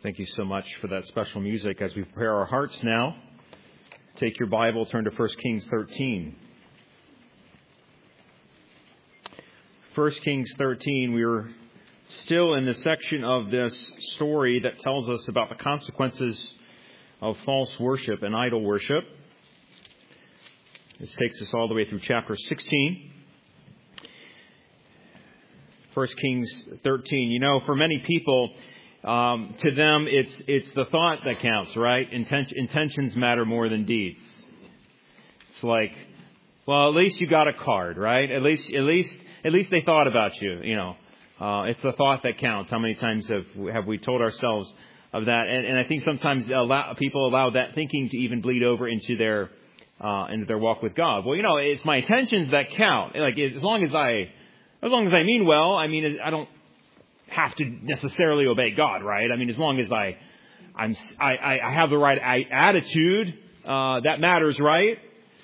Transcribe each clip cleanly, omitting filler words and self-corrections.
Thank you so much for that special music. As we prepare our hearts now, take your Bible, turn to 1 Kings 13. 1 Kings 13, we are still in the section of this story that tells us about the consequences of false worship and idol worship. This takes us all the way through chapter 16. 1 Kings 13. You know, for many people, to them, it's the thought that counts, right? Intentions matter more than deeds. It's like, well, at least you got a card, right? At least they thought about you. You know, it's the thought that counts. How many times have we told ourselves of that? And I think sometimes people allow that thinking to even bleed over into their walk with God. Well, you know, it's my intentions that count. Like as long as I mean well, I don't have to necessarily obey God, right? I mean, as long as I have the right attitude, that matters, right?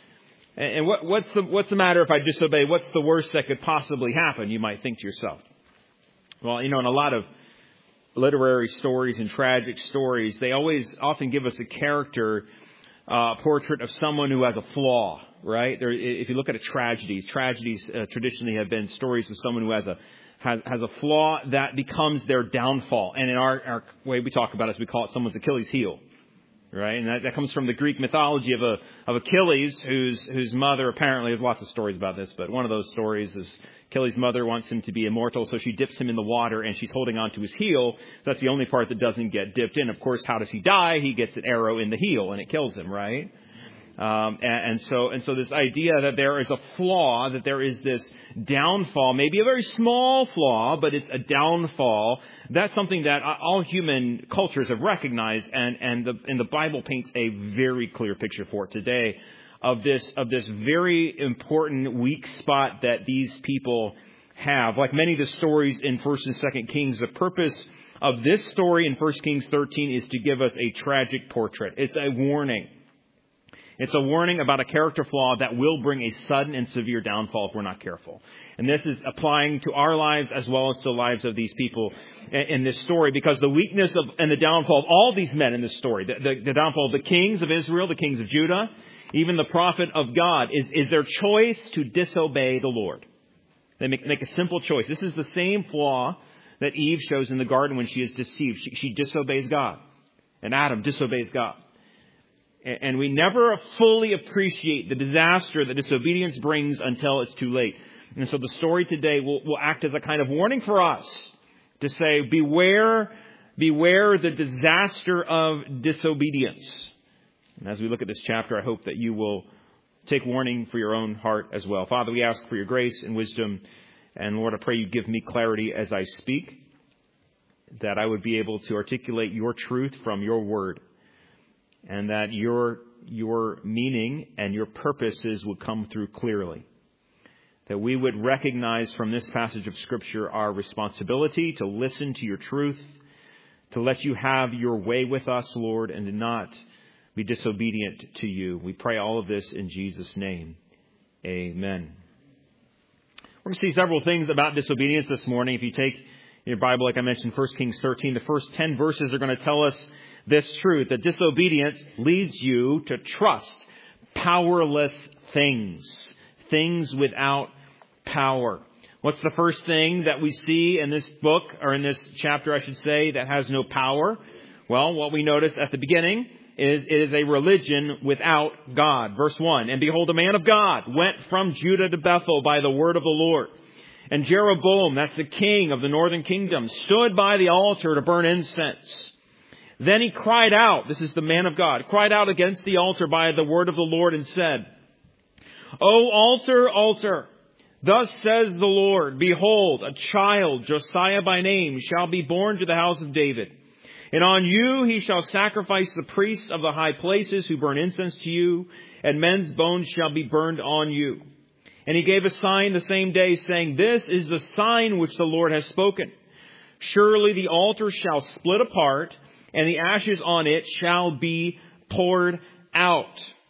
And what's the matter if I disobey? What's the worst that could possibly happen? You might think to yourself. Well, you know, in a lot of literary stories and tragic stories, they often give us a character portrait of someone who has a flaw, right? If you look at tragedies traditionally have been stories with someone who has a flaw that becomes their downfall. And in our way we talk about it, we call it someone's Achilles heel, right? And that comes from the Greek mythology of Achilles, whose mother, apparently, there's lots of stories about this, but one of those stories is Achilles' mother wants him to be immortal, so she dips him in the water and she's holding on to his heel. That's the only part that doesn't get dipped in. Of course, how does he die? He gets an arrow in the heel and it kills him, right? And so this idea that there is a flaw, that there is this downfall, maybe a very small flaw, but it's a downfall. That's something that all human cultures have recognized, and the Bible paints a very clear picture for it today of this very important weak spot that these people have. Like many of the stories in 1st and 2nd Kings, the purpose of this story in 1 Kings 13 is to give us a tragic portrait. It's a warning. It's a warning about a character flaw that will bring a sudden and severe downfall if we're not careful. And this is applying to our lives as well as to the lives of these people in this story, because the weakness and the downfall of all these men in this story, the downfall of the kings of Israel, the kings of Judah, even the prophet of God, is their choice to disobey the Lord. They make a simple choice. This is the same flaw that Eve shows in the garden when she is deceived. She disobeys God. And Adam disobeys God. And we never fully appreciate the disaster that disobedience brings until it's too late. And so the story today will act as a kind of warning for us to say, beware the disaster of disobedience. And as we look at this chapter, I hope that you will take warning for your own heart as well. Father, we ask for your grace and wisdom. And Lord, I pray you give me clarity as I speak, that I would be able to articulate your truth from your word, and that your meaning and your purposes would come through clearly. That we would recognize from this passage of Scripture our responsibility to listen to your truth, to let you have your way with us, Lord, and to not be disobedient to you. We pray all of this in Jesus' name. Amen. We're going to see several things about disobedience this morning. If you take your Bible, like I mentioned, 1 Kings 13, the first 10 verses are going to tell us this truth, that disobedience leads you to trust powerless things without power. What's the first thing that we see in this book, or in this chapter, I should say, that has no power? Well, what we notice at the beginning is it is a religion without God. Verse 1, and behold, a man of God went from Judah to Bethel by the word of the Lord. And Jeroboam, that's the king of the northern kingdom, stood by the altar to burn incense. Then he cried out, this is the man of God, cried out against the altar by the word of the Lord and said, O altar, altar, thus says the Lord, behold, a child, Josiah by name, shall be born to the house of David. And on you he shall sacrifice the priests of the high places who burn incense to you, and men's bones shall be burned on you. And he gave a sign the same day, saying, this is the sign which the Lord has spoken. Surely the altar shall split apart, and the ashes on it shall be poured out.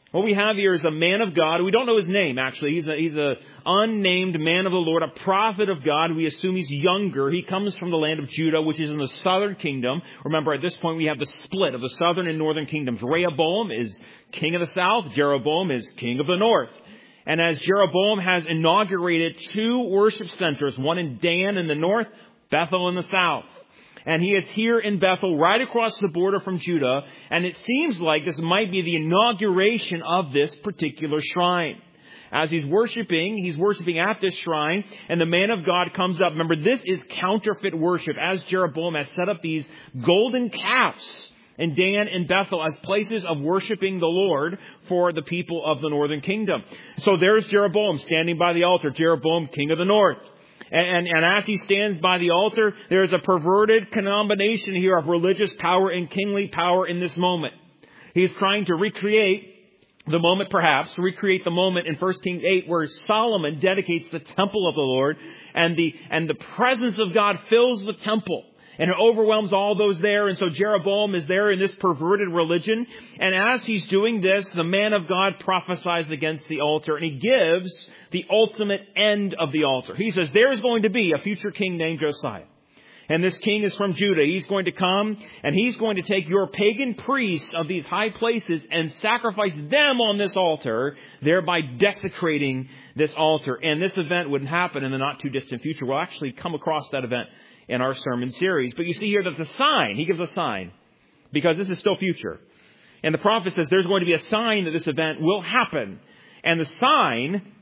What we have here is a man of God. We don't know his name, actually. He's a unnamed man of the Lord, a prophet of God. We assume he's younger. He comes from the land of Judah, which is in the southern kingdom. Remember, at this point, we have the split of the southern and northern kingdoms. Rehoboam is king of the south. Jeroboam is king of the north. And as Jeroboam has inaugurated 2 worship centers, one in Dan in the north, Bethel in the south. And he is here in Bethel, right across the border from Judah. And it seems like this might be the inauguration of this particular shrine. As he's worshiping at this shrine, and the man of God comes up. Remember, this is counterfeit worship, as Jeroboam has set up these golden calves in Dan and Bethel as places of worshiping the Lord for the people of the northern kingdom. So there's Jeroboam standing by the altar, Jeroboam, king of the north. And as he stands by the altar, there's a perverted combination here of religious power and kingly power in this moment. He's trying to recreate the moment in 1 Kings 8 where Solomon dedicates the temple of the Lord, and the presence of God fills the temple. And it overwhelms all those there. And so Jeroboam is there in this perverted religion. And as he's doing this, the man of God prophesies against the altar. And he gives the ultimate end of the altar. He says, there is going to be a future king named Josiah. And this king is from Judah. He's going to come and he's going to take your pagan priests of these high places and sacrifice them on this altar, thereby desecrating this altar. And this event would happen in the not too distant future. We'll actually come across that event in our sermon series. But you see here that the sign, he gives a sign, because this is still future. And the prophet says there's going to be a sign that this event will happen. And the sign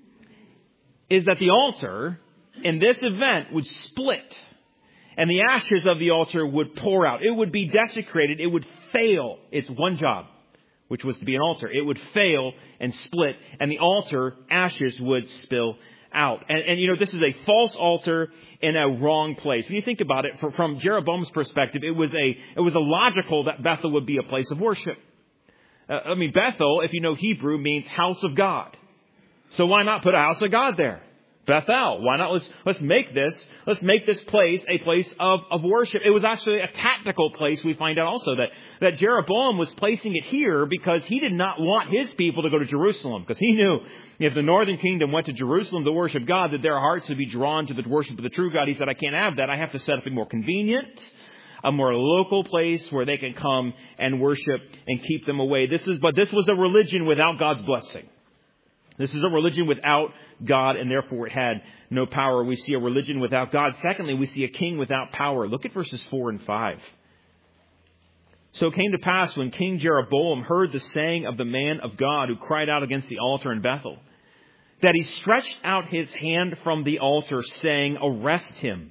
is that the altar in this event would split. And the ashes of the altar would pour out. It would be desecrated. It would fail its one job, which was to be an altar. It would fail and split. And the altar ashes would spill out. And you know, this is a false altar in a wrong place. When you think about it, from Jeroboam's perspective, it was a logical that Bethel would be a place of worship. Bethel, if you know Hebrew, means house of God. So why not put a house of God there? Bethel. Why not? Let's make this place a place of worship. It was actually a tactical place. We find out also that Jeroboam was placing it here because he did not want his people to go to Jerusalem, because he knew if the northern kingdom went to Jerusalem to worship God, that their hearts would be drawn to the worship of the true God. He said, I can't have that. I have to set up a more convenient, a more local place where they can come and worship and keep them away. But this was a religion without God's blessing. This is a religion without God, and therefore it had no power. We see a religion without God. Secondly, we see a king without power. Look at verses 4 and 5. So it came to pass when King Jeroboam heard the saying of the man of God who cried out against the altar in Bethel, that he stretched out his hand from the altar, saying, arrest him.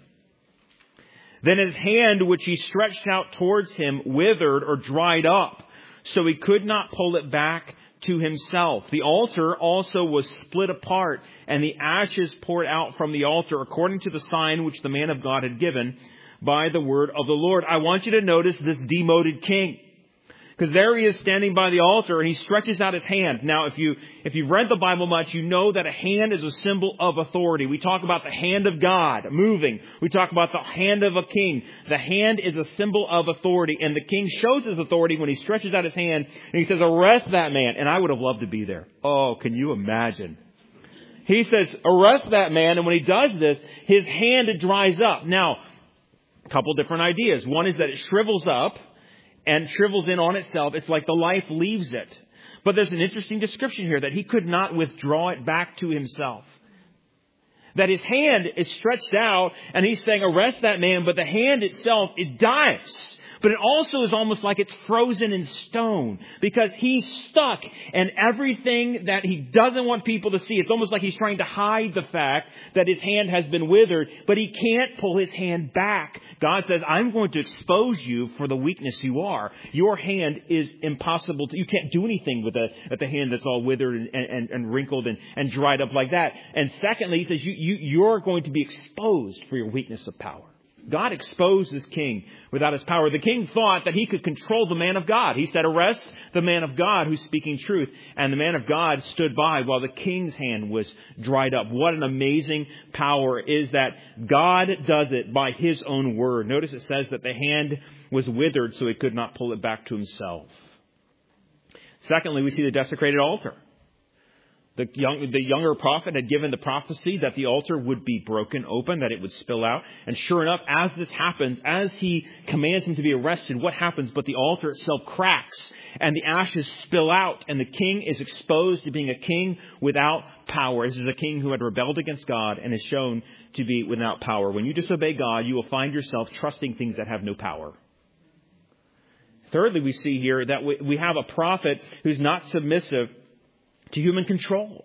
Then his hand, which he stretched out towards him, withered or dried up, so he could not pull it back to himself. The altar also was split apart, and the ashes poured out from the altar, according to the sign which the man of God had given by the word of the Lord. I want you to notice this demoted king, because there he is standing by the altar, and he stretches out his hand. Now, if you've read the Bible much, you know that a hand is a symbol of authority. We talk about the hand of God moving. We talk about the hand of a king. The hand is a symbol of authority, and the king shows his authority when he stretches out his hand, and he says, arrest that man. And I would have loved to be there. Oh, can you imagine? He says, arrest that man, and when he does this, his hand dries up. Now, a couple different ideas. One is that it shrivels up and shrivels in on itself. It's like the life leaves it. But there's an interesting description here that he could not withdraw it back to himself. That his hand is stretched out, and he's saying, arrest that man, but the hand itself, it dies. But it also is almost like it's frozen in stone, because he's stuck, and everything that he doesn't want people to see, it's almost like he's trying to hide the fact that his hand has been withered, but he can't pull his hand back. God says, I'm going to expose you for the weakness you are. Your hand is impossible you can't do anything with the hand that's all withered and wrinkled and dried up like that. And secondly, he says, you're going to be exposed for your weakness of power. God exposed this king without his power. The king thought that he could control the man of God. He said, arrest the man of God who's speaking truth. And the man of God stood by while the king's hand was dried up. What an amazing power is that God does it by his own word. Notice it says that the hand was withered, so he could not pull it back to himself. Secondly, we see the desecrated altar. The younger prophet had given the prophecy that the altar would be broken open, that it would spill out. And sure enough, as this happens, as he commands him to be arrested, what happens? But the altar itself cracks and the ashes spill out, and the king is exposed to being a king without power. This is a king who had rebelled against God and is shown to be without power. When you disobey God, you will find yourself trusting things that have no power. Thirdly, we see here that we have a prophet who's not submissive to human control.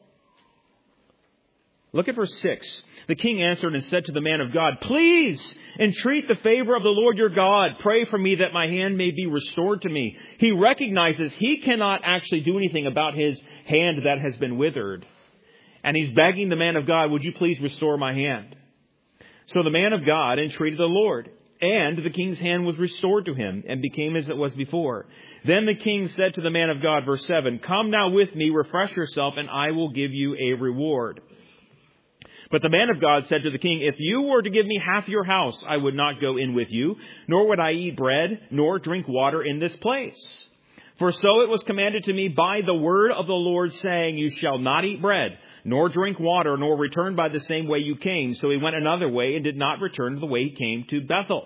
Look at verse 6. The king answered and said to the man of God, "Please entreat the favor of the Lord your God. Pray for me that my hand may be restored to me." He recognizes he cannot actually do anything about his hand that has been withered. And he's begging the man of God, "Would you please restore my hand?" So the man of God entreated the Lord, and the king's hand was restored to him and became as it was before. Then the king said to the man of God, verse 7, "Come now with me, refresh yourself, and I will give you a reward." But the man of God said to the king, "If you were to give me half your house, I would not go in with you, nor would I eat bread, nor drink water in this place. For so it was commanded to me by the word of the Lord, saying, you shall not eat bread, nor drink water, nor return by the same way you came." So he went another way and did not return the way he came to Bethel.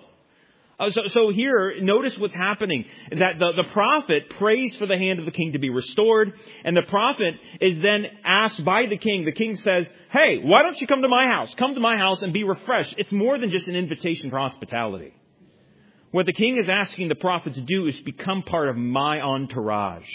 So here, notice what's happening. That the prophet prays for the hand of the king to be restored. And the prophet is then asked by the king. The king says, "Hey, why don't you come to my house? Come to my house and be refreshed." It's more than just an invitation for hospitality. What the king is asking the prophet to do is become part of my entourage.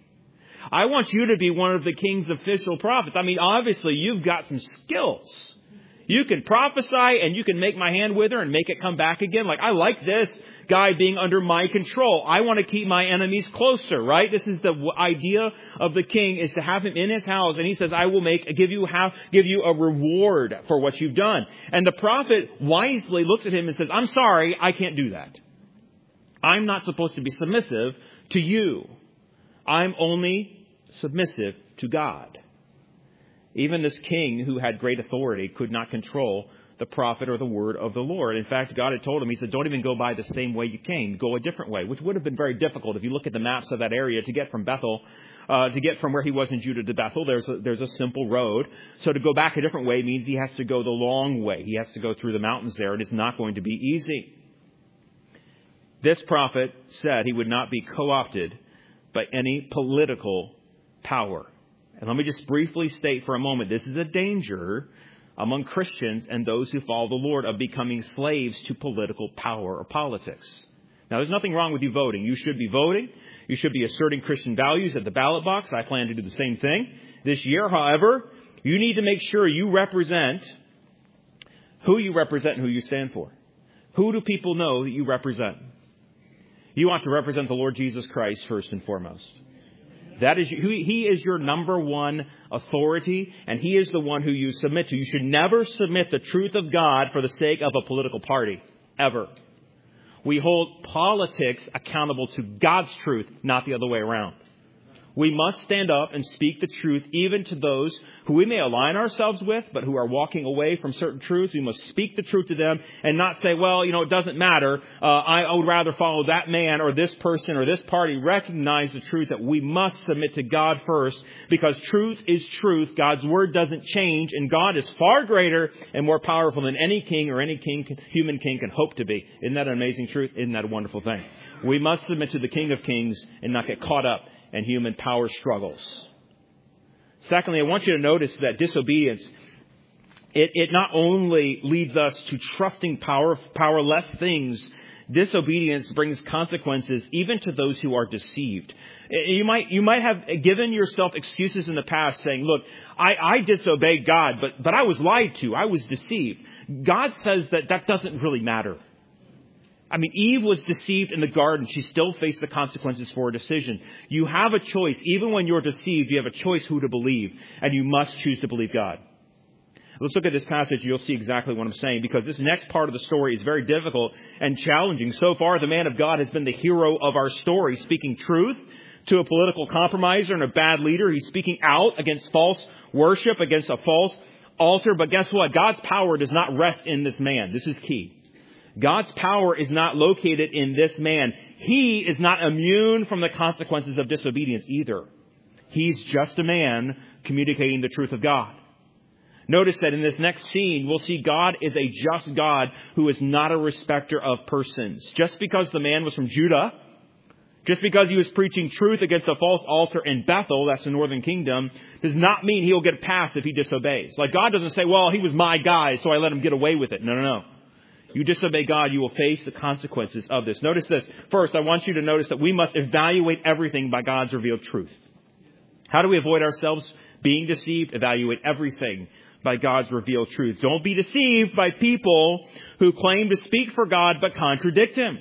I want you to be one of the king's official prophets. I mean, obviously, you've got some skills. You can prophesy and you can make my hand wither and make it come back again. Like, I like this guy being under my control. I want to keep my enemies closer, right? This is the idea of the king, is to have him in his house. And he says, "I will give you a reward for what you've done." And the prophet wisely looks at him and says, "I'm sorry, I can't do that. I'm not supposed to be submissive to you. I'm only submissive to God." Even this king who had great authority could not control the prophet or the word of the Lord. In fact, God had told him, he said, "Don't even go by the same way you came. Go a different way," which would have been very difficult. If you look at the maps of that area, to get from Bethel, to get from where he was in Judah to Bethel, there's a simple road. So to go back a different way means he has to go the long way. He has to go through the mountains there. It is not going to be easy. This prophet said he would not be co-opted by any political power. And let me just briefly state for a moment, this is a danger among Christians and those who follow the Lord of becoming slaves to political power or politics. Now, there's nothing wrong with you voting. You should be voting. You should be asserting Christian values at the ballot box. I plan to do the same thing this year. However, you need to make sure you represent who you represent and who you stand for. Who do people know that you represent? You want to represent the Lord Jesus Christ first and foremost. That is, he is your number one authority, and he is the one who you submit to. You should never submit the truth of God for the sake of a political party, ever. We hold politics accountable to God's truth, not the other way around. We must stand up and speak the truth even to those who we may align ourselves with, but who are walking away from certain truths. We must speak the truth to them and not say, "Well, it doesn't matter. I would rather follow that man or this person or this party." Recognize the truth that we must submit to God first, because truth is truth. God's word doesn't change, and God is far greater and more powerful than any king or any human king can hope to be. Isn't that an amazing truth? Isn't that a wonderful thing? We must submit to the King of Kings and not get caught up and human power struggles. Secondly, I want you to notice that disobedience, it not only leads us to trusting powerless things, disobedience brings consequences even to those who are deceived. You might have given yourself excuses in the past saying, "Look, I disobeyed God, but I was lied to. I was deceived." God says that doesn't really matter. I mean, Eve was deceived in the garden. She still faced the consequences for her decision. You have a choice. Even when you're deceived, you have a choice who to believe. And you must choose to believe God. Let's look at this passage. You'll see exactly what I'm saying, because this next part of the story is very difficult and challenging. So far, the man of God has been the hero of our story, speaking truth to a political compromiser and a bad leader. He's speaking out against false worship, against a false altar. But guess what? God's power does not rest in this man. This is key. God's power is not located in this man. He is not immune from the consequences of disobedience either. He's just a man communicating the truth of God. Notice that in this next scene, we'll see God is a just God who is not a respecter of persons. Just because the man was from Judah, just because he was preaching truth against a false altar in Bethel, that's the northern kingdom, does not mean he'll get a pass if he disobeys. Like God doesn't say, well, he was my guy, so I let him get away with it. No. You disobey God, you will face the consequences of this. Notice this. First, I want you to notice that we must evaluate everything by God's revealed truth. How do we avoid ourselves being deceived? Evaluate everything by God's revealed truth. Don't be deceived by people who claim to speak for God but contradict Him.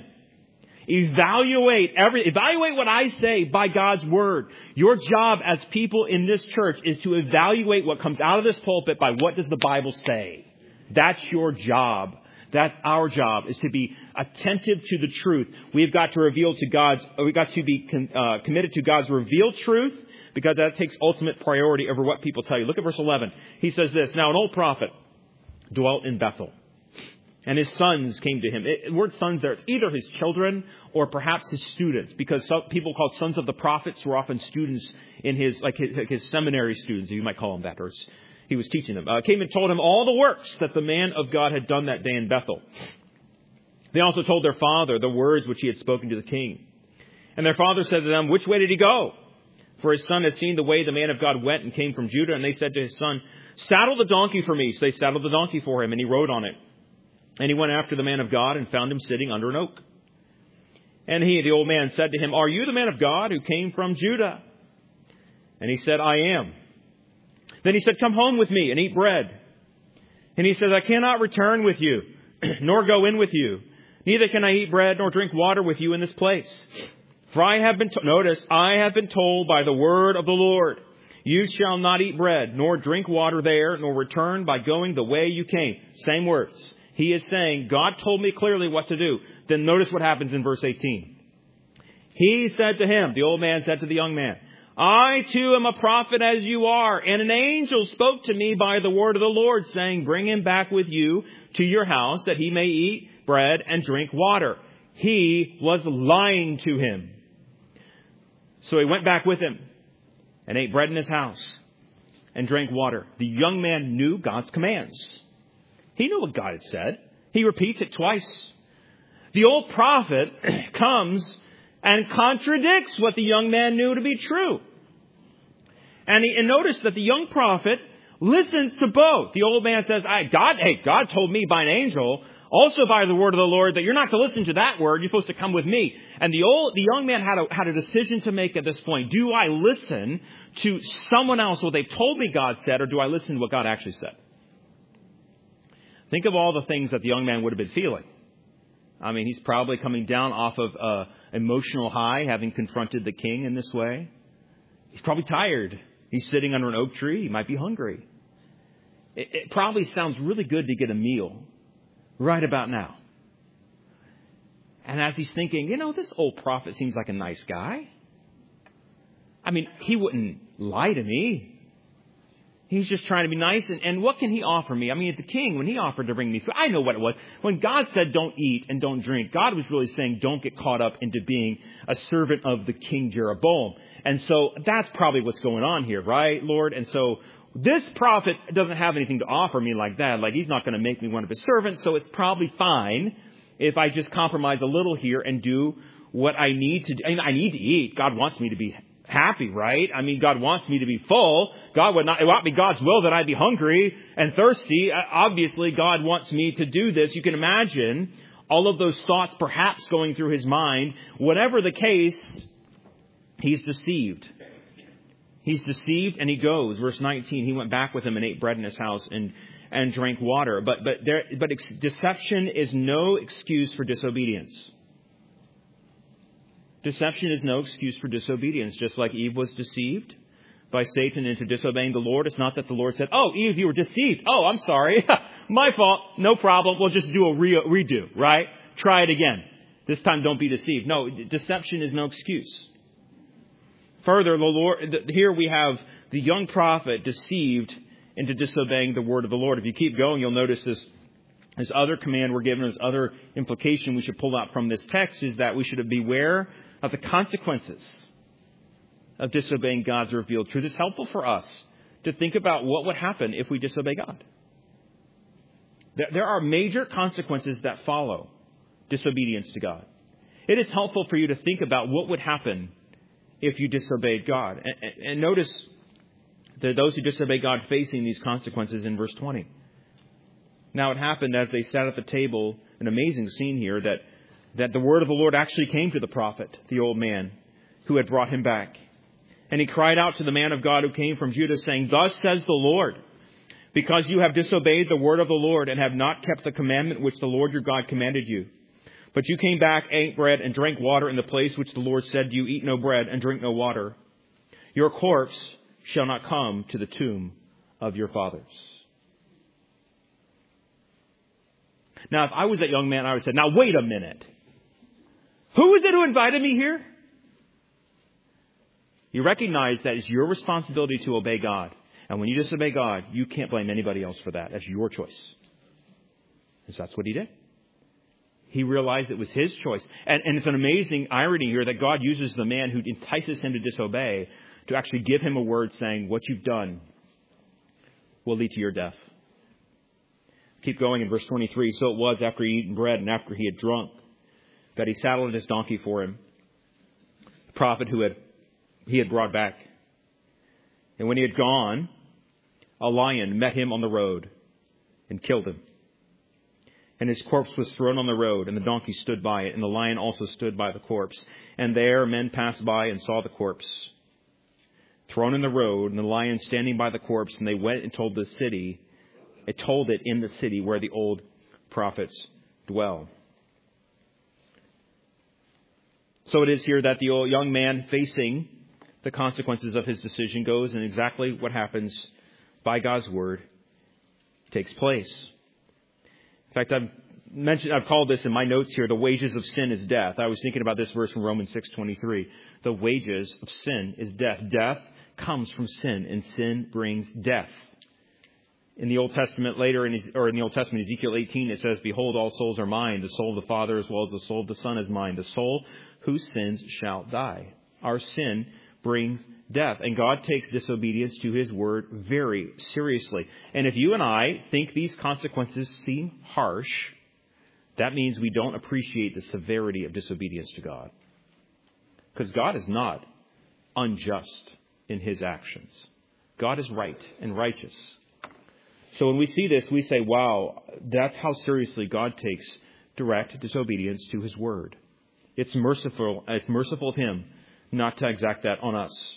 Evaluate what I say by God's Word. Your job as people in this church is to evaluate what comes out of this pulpit by what does the Bible say. That's your job. That's our job, is to be attentive to the truth. We've got to be committed to God's revealed truth, because that takes ultimate priority over what people tell you. Look at verse 11. He says this, "Now an old prophet dwelt in Bethel, and his sons came to him." The word sons there, it's either his children or perhaps his students, because some people called sons of the prophets were often students in his seminary students, you might call them that, or he was teaching them. Came and told him all the works that the man of God had done that day in Bethel. They also told their father the words which he had spoken to the king. And their father said to them, "Which way did he go? For his son has seen the way the man of God went and came from Judah." And they said to his son, "Saddle the donkey for me." So they saddled the donkey for him, and he rode on it. And he went after the man of God and found him sitting under an oak. And the old man, said to him, "Are you the man of God who came from Judah?" And he said, "I am." Then he said, "Come home with me and eat bread." And he says, "I cannot return with you, nor go in with you. Neither can I eat bread nor drink water with you in this place. For I have been told by the word of the Lord, you shall not eat bread nor drink water there, nor return by going the way you came." Same words. He is saying, God told me clearly what to do. Then notice what happens in verse 18. He said to him, the old man said to the young man, "I too am a prophet as you are, and an angel spoke to me by the word of the Lord, saying, bring him back with you to your house, that he may eat bread and drink water." He was lying to him. So he went back with him and ate bread in his house and drank water. The young man knew God's commands. He knew what God had said. He repeats it twice. The old prophet comes and contradicts what the young man knew to be true. And notice that the young prophet listens to both. The old man says, God told me by an angel, also by the word of the Lord, that you're not to listen to that word. You're supposed to come with me. And the young man had a decision to make at this point. Do I listen to someone else, what they've told me God said, or do I listen to what God actually said? Think of all the things that the young man would have been feeling. I mean, he's probably coming down off of an emotional high, having confronted the king in this way. He's probably tired. He's sitting under an oak tree. He might be hungry. It probably sounds really good to get a meal right about now. And as he's thinking, this old prophet seems like a nice guy. I mean, he wouldn't lie to me. He's just trying to be nice. And what can he offer me? I mean, the king, when he offered to bring me food, I know what it was. When God said don't eat and don't drink, God was really saying don't get caught up into being a servant of the king Jeroboam. And so that's probably what's going on here, right, Lord? And so this prophet doesn't have anything to offer me like that. Like, he's not going to make me one of his servants. So it's probably fine if I just compromise a little here and do what I need to do. I mean, I need to eat. God wants me to be happy, right? I mean, God wants me to be full. It won't be God's will that I be hungry and thirsty. Obviously, God wants me to do this. You can imagine all of those thoughts perhaps going through his mind. Whatever the case, he's deceived. He's deceived and he goes. Verse 19, he went back with him and ate bread in his house and drank water. But deception is no excuse for disobedience. Deception is no excuse for disobedience. Just like Eve was deceived by Satan into disobeying the Lord. It's not that the Lord said, "Oh, Eve, you were deceived. Oh, I'm sorry. My fault. No problem. We'll just do a redo, right? Try it again. This time don't be deceived." No, deception is no excuse. Further, here we have the young prophet deceived into disobeying the word of the Lord. If you keep going, you'll notice this This other command we're given, this other implication we should pull out from this text is that we should beware of the consequences of disobeying God's revealed truth. It's helpful for us to think about what would happen if we disobey God. There are major consequences that follow disobedience to God. It is helpful for you to think about what would happen if you disobeyed God. And notice that those who disobey God facing these consequences in verse 20. Now it happened as they sat at the table, an amazing scene here, that the word of the Lord actually came to the prophet, the old man, who had brought him back. And he cried out to the man of God who came from Judah, saying, "Thus says the Lord, because you have disobeyed the word of the Lord and have not kept the commandment which the Lord your God commanded you. But you came back, ate bread, and drank water in the place which the Lord said to you, eat no bread and drink no water. Your corpse shall not come to the tomb of your fathers." Now, if I was that young man, I would have said, "Now, wait a minute. Who is it who invited me here?" You recognize that it's your responsibility to obey God. And when you disobey God, you can't blame anybody else for that. That's your choice. Because that's what he did. He realized it was his choice. And it's an amazing irony here that God uses the man who entices him to disobey to actually give him a word saying, what you've done will lead to your death. Keep going in verse 23. So it was after he had eaten bread and after he had drunk that he saddled his donkey for him, the prophet who he had brought back. And when he had gone, a lion met him on the road and killed him. And his corpse was thrown on the road, and the donkey stood by it, and the lion also stood by the corpse. And there men passed by and saw the corpse thrown in the road, and the lion standing by the corpse, and they went and told the city. It told it in the city where the old prophets dwell. So it is here that the old young man facing the consequences of his decision goes, and exactly what happens by God's word takes place. In fact, I've called this in my notes here, the wages of sin is death. I was thinking about this verse from Romans 6:23. The wages of sin is death. Death comes from sin, and sin brings death. In the Old Testament, Ezekiel 18, it says, "Behold, all souls are mine. The soul of the Father as well as the soul of the Son is mine. The soul whose sins shall die." Our sin brings death. And God takes disobedience to his word very seriously. And if you and I think these consequences seem harsh, that means we don't appreciate the severity of disobedience to God. Because God is not unjust in his actions. God is right and righteous. So when we see this, we say, wow, that's how seriously God takes direct disobedience to his word. It's merciful of him not to exact that on us.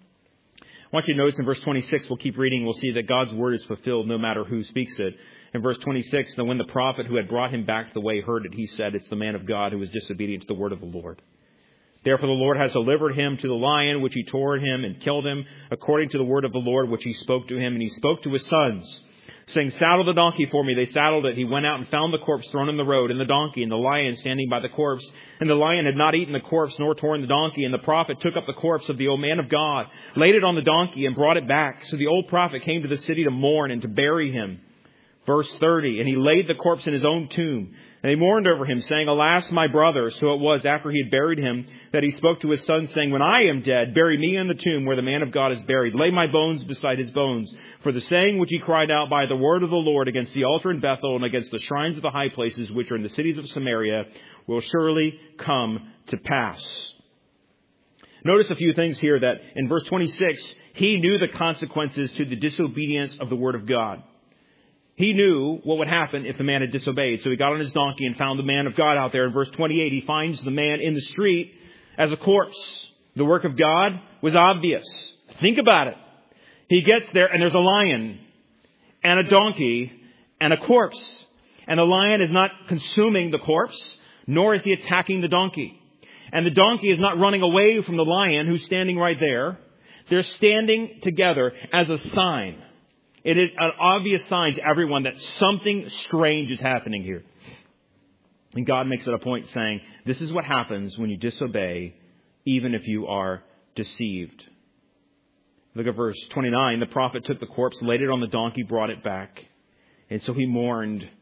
I want you to notice in verse 26, we'll keep reading, we'll see that God's word is fulfilled no matter who speaks it. In verse 26, then when the prophet who had brought him back the way heard it, he said, "It's the man of God who was disobedient to the word of the Lord. Therefore the Lord has delivered him to the lion, which he tore him and killed him, according to the word of the Lord, which he spoke to him. And he spoke to his sons, saying, 'Saddle the donkey for me.' They saddled it. He went out and found the corpse thrown in the road, and the donkey, and the lion standing by the corpse. And the lion had not eaten the corpse, nor torn the donkey. And the prophet took up the corpse of the old man of God, laid it on the donkey, and brought it back. So the old prophet came to the city to mourn and to bury him." Verse 30, "And he laid the corpse in his own tomb. And they mourned over him, saying, 'Alas, my brother.' So it was after he had buried him that he spoke to his son, saying, 'When I am dead, bury me in the tomb where the man of God is buried. Lay my bones beside his bones. For the saying which he cried out by the word of the Lord against the altar in Bethel and against the shrines of the high places which are in the cities of Samaria will surely come to pass.'" Notice a few things here that in verse 26, he knew the consequences to the disobedience of the word of God. He knew what would happen if the man had disobeyed. So he got on his donkey and found the man of God out there. In verse 28, he finds the man in the street as a corpse. The work of God was obvious. Think about it. He gets there and there's a lion and a donkey and a corpse. And the lion is not consuming the corpse, nor is he attacking the donkey. And the donkey is not running away from the lion who's standing right there. They're standing together as a sign. It is an obvious sign to everyone that something strange is happening here. And God makes it a point saying, this is what happens when you disobey, even if you are deceived. Look at verse 29. The prophet took the corpse, laid it on the donkey, brought it back. And so he mourned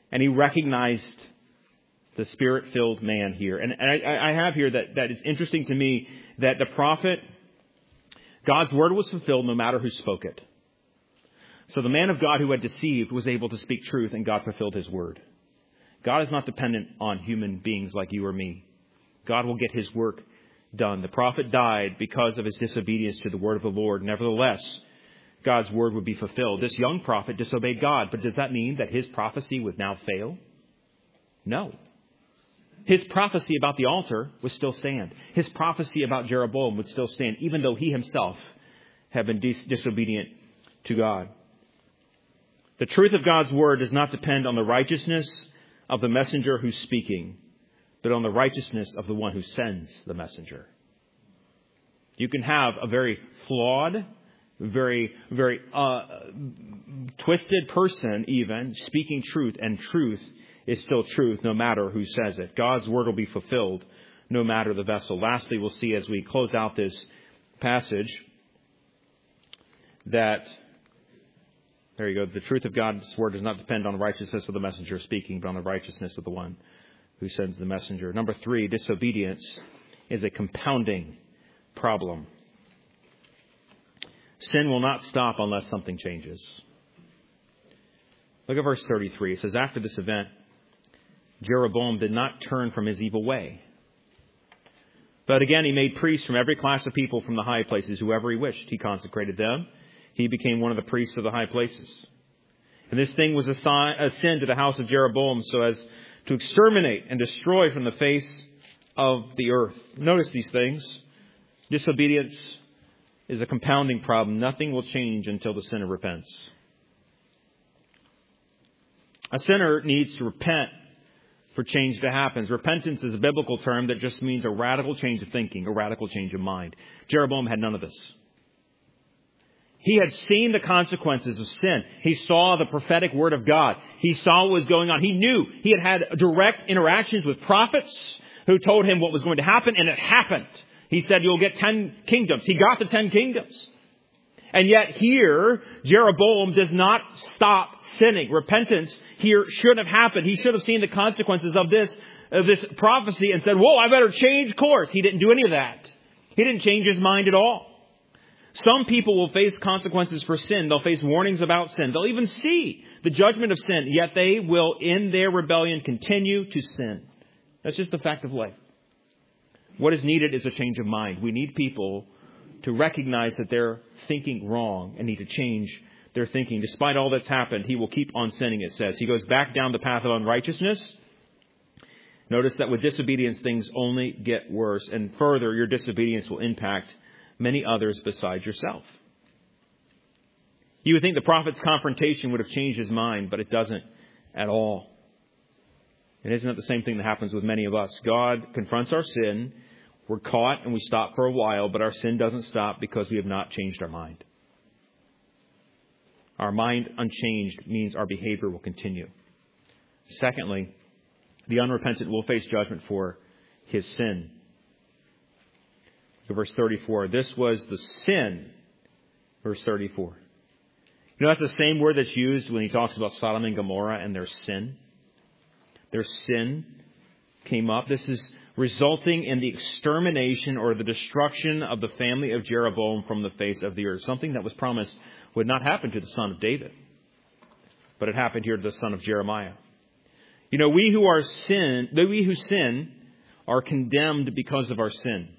And he recognized the Spirit-filled man here. And I have here that it's interesting to me that the prophet, God's word was fulfilled no matter who spoke it. So the man of God who had deceived was able to speak truth, and God fulfilled his word. God is not dependent on human beings like you or me. God will get his work done. The prophet died because of his disobedience to the word of the Lord. Nevertheless, God's word would be fulfilled. This young prophet disobeyed God, but does that mean that his prophecy would now fail? No. His prophecy about the altar would still stand. His prophecy about Jeroboam would still stand, even though he himself had been disobedient to God. The truth of God's word does not depend on the righteousness of the messenger who's speaking, but on the righteousness of the one who sends the messenger. You can have a very flawed, very twisted person even speaking truth, and truth is still truth no matter who says it. God's word will be fulfilled no matter the vessel. Lastly, we'll see as we close out this passage that, there you go, the truth of God's word does not depend on the righteousness of the messenger speaking, but on the righteousness of the one who sends the messenger. Number 3, disobedience is a compounding problem. Sin will not stop unless something changes. Look at verse 33. It says, after this event, Jeroboam did not turn from his evil way. But again, he made priests from every class of people from the high places, whoever he wished. He consecrated them. He became one of the priests of the high places. And this thing was a sin to the house of Jeroboam, so as to exterminate and destroy from the face of the earth. Notice these things. Disobedience is a compounding problem. Nothing will change until the sinner repents. A sinner needs to repent for change to happen. Repentance is a biblical term that just means a radical change of thinking, a radical change of mind. Jeroboam had none of this. He had seen the consequences of sin. He saw the prophetic word of God. He saw what was going on. He knew. He had had direct interactions with prophets who told him what was going to happen, and it happened. He said, you'll get 10 kingdoms. He got the 10 kingdoms. And yet here, Jeroboam does not stop sinning. Repentance here should have happened. He should have seen the consequences of this prophecy and said, whoa, I better change course. He didn't do any of that. He didn't change his mind at all. Some people will face consequences for sin. They'll face warnings about sin. They'll even see the judgment of sin, yet they will, in their rebellion, continue to sin. That's just the fact of life. What is needed is a change of mind. We need people to recognize that they're thinking wrong and need to change their thinking. Despite all that's happened, he will keep on sinning, it says. He goes back down the path of unrighteousness. Notice that with disobedience, things only get worse. And further, your disobedience will impact many others besides yourself. You would think the prophet's confrontation would have changed his mind, but it doesn't at all. And isn't it the same thing that happens with many of us? God confronts our sin. We're caught and we stop for a while, but our sin doesn't stop because we have not changed our mind. Our mind unchanged means our behavior will continue. Secondly, the unrepentant will face judgment for his sin. Verse 34. This was the sin. Verse 34. You know, that's the same word that's used when he talks about Sodom and Gomorrah and their sin. Their sin came up. This is resulting in the extermination or the destruction of the family of Jeroboam from the face of the earth. Something that was promised would not happen to the son of David, but it happened here to the son of Jeremiah. You know, we who sin are condemned because of our sin.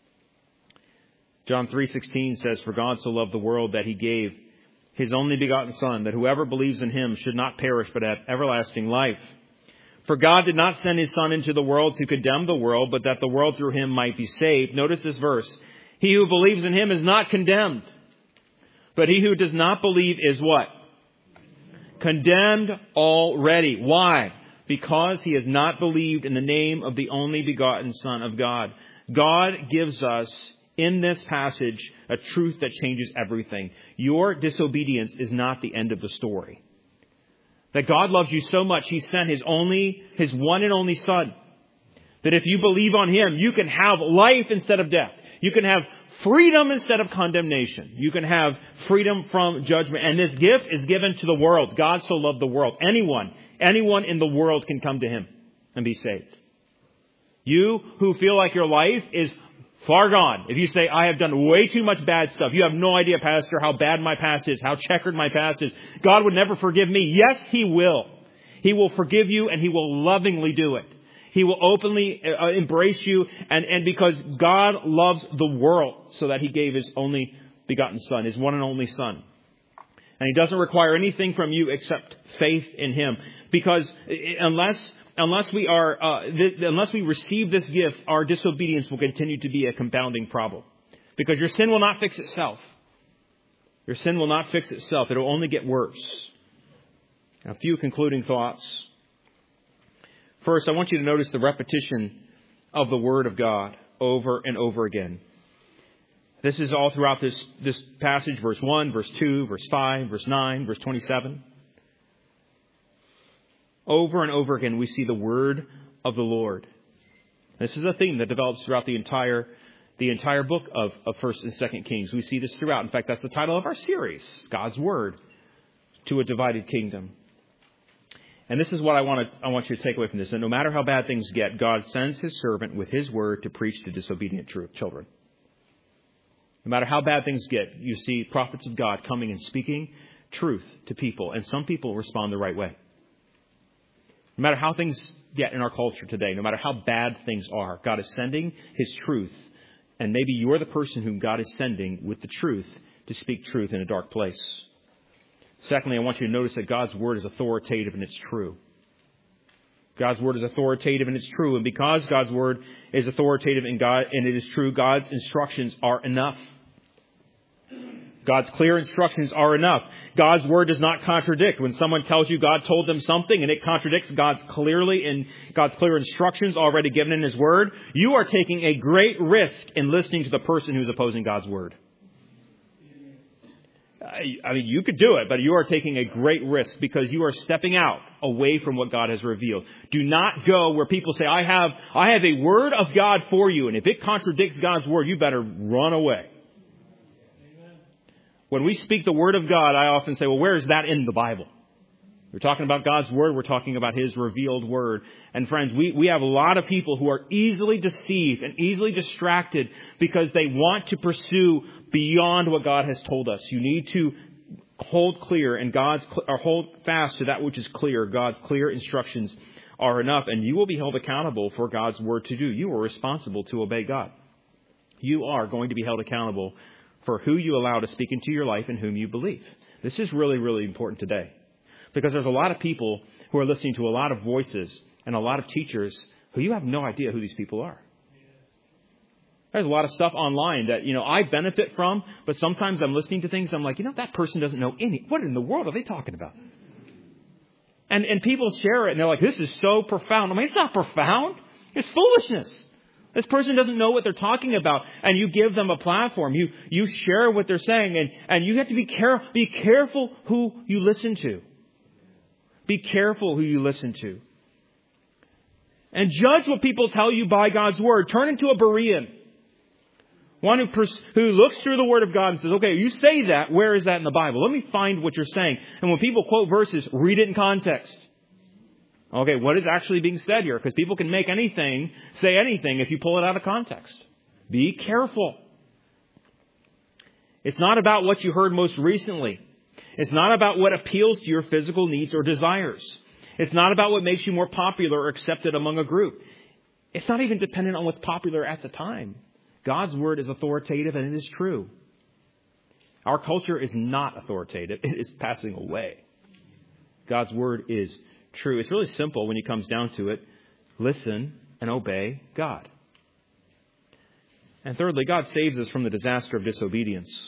John 3:16 says, for God so loved the world that he gave his only begotten Son, that whoever believes in him should not perish but have everlasting life. For God did not send his Son into the world to condemn the world, but that the world through him might be saved. Notice this verse. He who believes in him is not condemned, but he who does not believe is what? Condemned already. Why? Because he has not believed in the name of the only begotten Son of God. God gives us in this passage a truth that changes everything. Your disobedience is not the end of the story. That God loves you so much, he sent his one and only Son. That if you believe on him, you can have life instead of death. You can have freedom instead of condemnation. You can have freedom from judgment. And this gift is given to the world. God so loved the world. Anyone in the world can come to Him and be saved. You who feel like your life is far gone. If you say, I have done way too much bad stuff. You have no idea, Pastor, how bad my past is, how checkered my past is. God would never forgive me. Yes, He will. He will forgive you and He will lovingly do it. He will openly embrace you. And because God loves the world so that He gave His only begotten Son, His one and only Son. And He doesn't require anything from you except faith in Him. Because unless we receive this gift, our disobedience will continue to be a compounding problem. Because your sin will not fix itself. Your sin will not fix itself. It will only get worse. A few concluding thoughts. First, I want you to notice the repetition of the Word of God over and over again. This is all throughout this passage, verse 1, verse 2, verse 5, verse 9, verse 27. Over and over again, we see the word of the Lord. This is a theme that develops throughout the entire book of 1st and 2nd Kings. We see this throughout. In fact, that's the title of our series, God's Word to a Divided Kingdom. And this is what I want you to take away from this. And no matter how bad things get, God sends His servant with His word to preach to disobedient children. No matter how bad things get, you see prophets of God coming and speaking truth to people. And some people respond the right way. No matter how things get in our culture today, no matter how bad things are, God is sending His truth. And maybe you're the person whom God is sending with the truth to speak truth in a dark place. Secondly, I want you to notice that God's Word is authoritative and it's true. God's Word is authoritative and it's true. And because God's Word is authoritative and it is true, God's instructions are enough. God's clear instructions are enough. God's Word does not contradict. When someone tells you God told them something and it contradicts God's clear instructions already given in His Word, you are taking a great risk in listening to the person who's opposing God's Word. I mean, you could do it, but you are taking a great risk because you are stepping out away from what God has revealed. Do not go where people say, I have a word of God for you. And if it contradicts God's word, you better run away. Amen. When we speak the word of God, I often say, well, where is that in the Bible? We're talking about God's word. We're talking about His revealed word. And friends, we have a lot of people who are easily deceived and easily distracted because they want to pursue beyond what God has told us. You need to hold fast to that which is clear. God's clear instructions are enough, and you will be held accountable for God's word to do. You are responsible to obey God. You are going to be held accountable for who you allow to speak into your life and whom you believe. This is really, really important today. Because there's a lot of people who are listening to a lot of voices and a lot of teachers who you have no idea who these people are. There's a lot of stuff online that, I benefit from, but sometimes I'm listening to things, I'm like, that person doesn't know what in the world are they talking about? And people share it and they're like, this is so profound. I mean, it's not profound. It's foolishness. This person doesn't know what they're talking about, and you give them a platform. You share what they're saying, and you have to be careful who you listen to. Be careful who you listen to. And judge what people tell you by God's word. Turn into a Berean. One who looks through the word of God and says, okay, you say that. Where is that in the Bible? Let me find what you're saying. And when people quote verses, read it in context. Okay, what is actually being said here? Because people can say anything if you pull it out of context. Be careful. It's not about what you heard most recently. It's not about what appeals to your physical needs or desires. It's not about what makes you more popular or accepted among a group. It's not even dependent on what's popular at the time. God's word is authoritative and it is true. Our culture is not authoritative. It is passing away. God's word is true. It's really simple when it comes down to it. Listen and obey God. And thirdly, God saves us from the disaster of disobedience.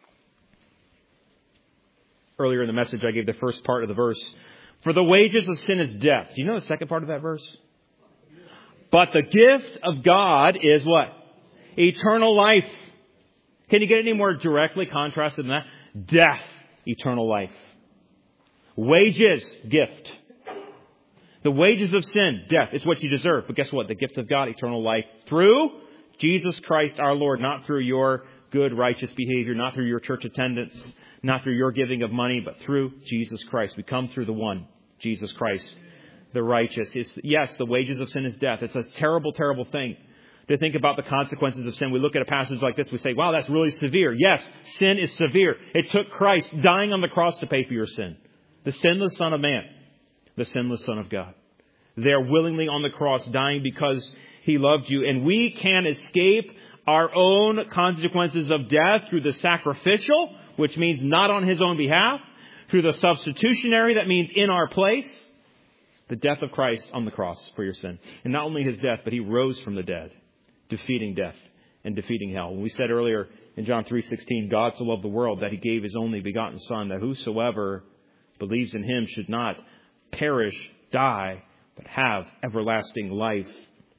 Earlier in the message, I gave the first part of the verse. For the wages of sin is death. Do you know the second part of that verse? But the gift of God is what? Eternal life. Can you get any more directly contrasted than that? Death, eternal life. Wages, gift. The wages of sin, death. It's what you deserve. But guess what? The gift of God, eternal life through Jesus Christ our Lord, not through your good, righteous behavior, not through your church attendance, not through your giving of money, but through Jesus Christ. We come through the one, Jesus Christ, the righteous. Yes, the wages of sin is death. It's a terrible, terrible thing to think about the consequences of sin. We look at a passage like this, we say, wow, that's really severe. Yes, sin is severe. It took Christ dying on the cross to pay for your sin. The sinless Son of Man, the sinless Son of God. There willingly on the cross, dying because He loved you. And we can escape our own consequences of death through the sacrificial, which means not on His own behalf, through the substitutionary, that means in our place, the death of Christ on the cross for your sin. And not only His death, but He rose from the dead, defeating death and defeating hell. When we said earlier in John 3:16, God so loved the world that He gave His only begotten Son, that whosoever believes in Him should not perish, die, but have everlasting life.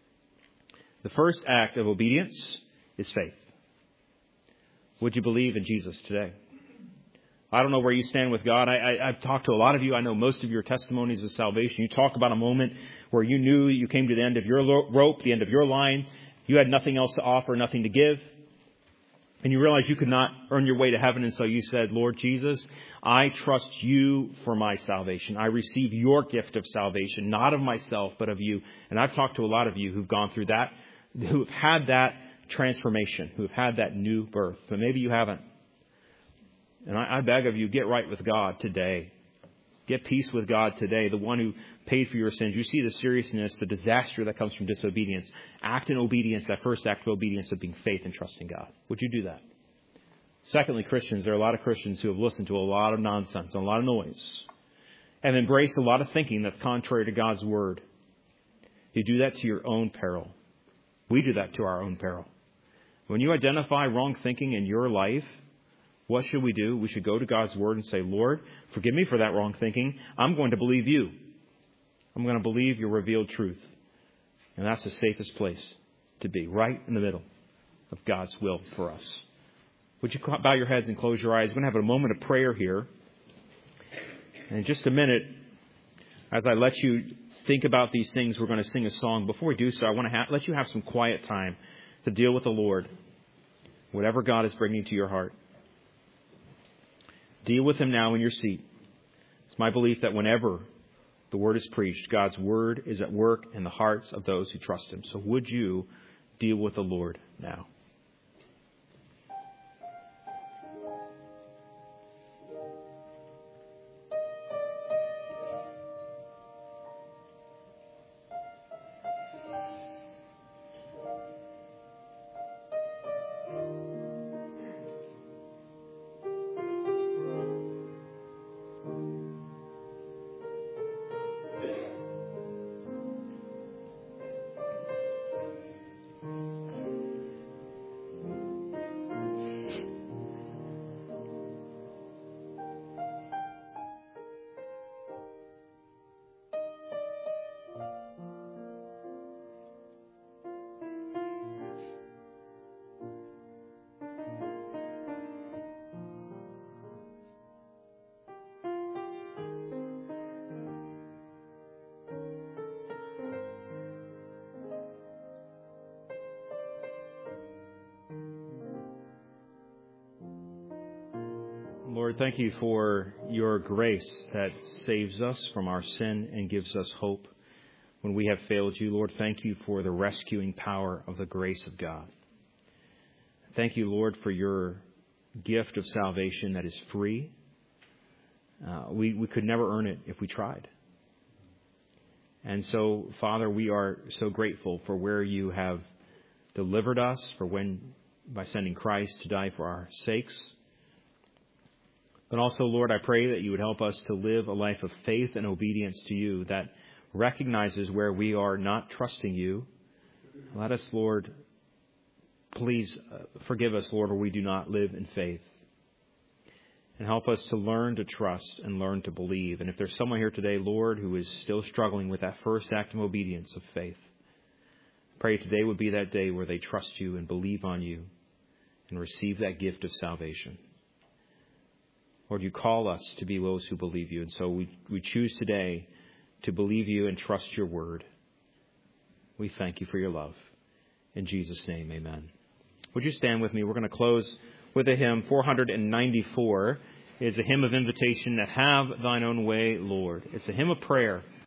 The first act of obedience is faith. Would you believe in Jesus today? I don't know where you stand with God. I've talked to a lot of you. I know most of your testimonies of salvation. You talk about a moment where you knew you came to the end of your rope, the end of your line. You had nothing else to offer, nothing to give. And you realized you could not earn your way to heaven. And so you said, Lord Jesus, I trust you for my salvation. I receive your gift of salvation, not of myself, but of you. And I've talked to a lot of you who've gone through that, who've had that transformation, who've had that new birth. But maybe you haven't. And I beg of you, get right with God today. Get peace with God today, the one who paid for your sins. You see the seriousness, the disaster that comes from disobedience. Act in obedience, that first act of obedience of being faith and trusting God. Would you do that? Secondly, Christians, there are a lot of Christians who have listened to a lot of nonsense, a lot of noise, and embraced a lot of thinking that's contrary to God's Word. You do that to your own peril. We do that to our own peril. When you identify wrong thinking in your life, what should we do? We should go to God's Word and say, Lord, forgive me for that wrong thinking. I'm going to believe you. I'm going to believe your revealed truth. And that's the safest place to be, right in the middle of God's will for us. Would you bow your heads and close your eyes? We're going to have a moment of prayer here. And in just a minute, as I let you think about these things, we're going to sing a song. Before we do so, I want to let you have some quiet time to deal with the Lord, whatever God is bringing to your heart. Deal with Him now in your seat. It's my belief that whenever the Word is preached, God's Word is at work in the hearts of those who trust Him. So would you deal with the Lord now? Lord, thank you for your grace that saves us from our sin and gives us hope when we have failed you. Lord, thank you for the rescuing power of the grace of God. Thank you, Lord, for your gift of salvation that is free. We could never earn it if we tried. And so, Father, we are so grateful for where you have delivered us, by sending Christ to die for our sakes. But also, Lord, I pray that you would help us to live a life of faith and obedience to you that recognizes where we are not trusting you. Let us, Lord, please forgive us, Lord, where we do not live in faith. And help us to learn to trust and learn to believe. And if there's someone here today, Lord, who is still struggling with that first act of obedience of faith, I pray today would be that day where they trust you and believe on you and receive that gift of salvation. Lord, you call us to be those who believe you. And so we choose today to believe you and trust your word. We thank you for your love. In Jesus' name, amen. Would you stand with me? We're going to close with a hymn, 494. It's a hymn of invitation to have thine own way, Lord. It's a hymn of prayer.